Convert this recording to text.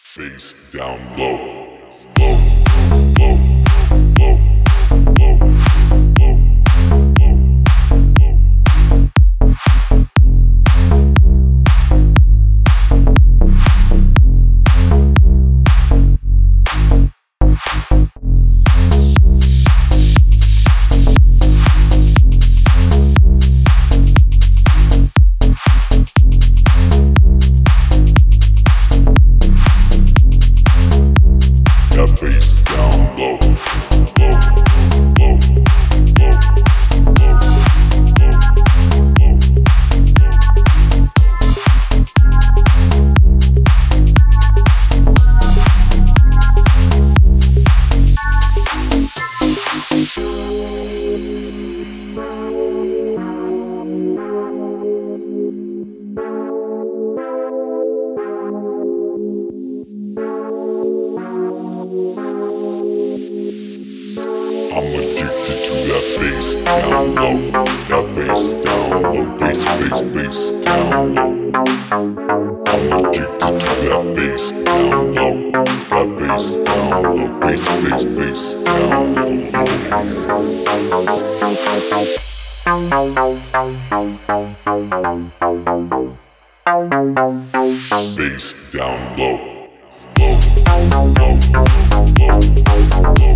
Face down low, low, low, low, low, low, low. Face down low, low, low, low, low, I'm addicted to that bass down low, that bass down low, bass, bass, bass down low. I'm addicted to that bass down low, that bass down low, bass, bass, bass down low. Bass down low, low, low, low, low, low.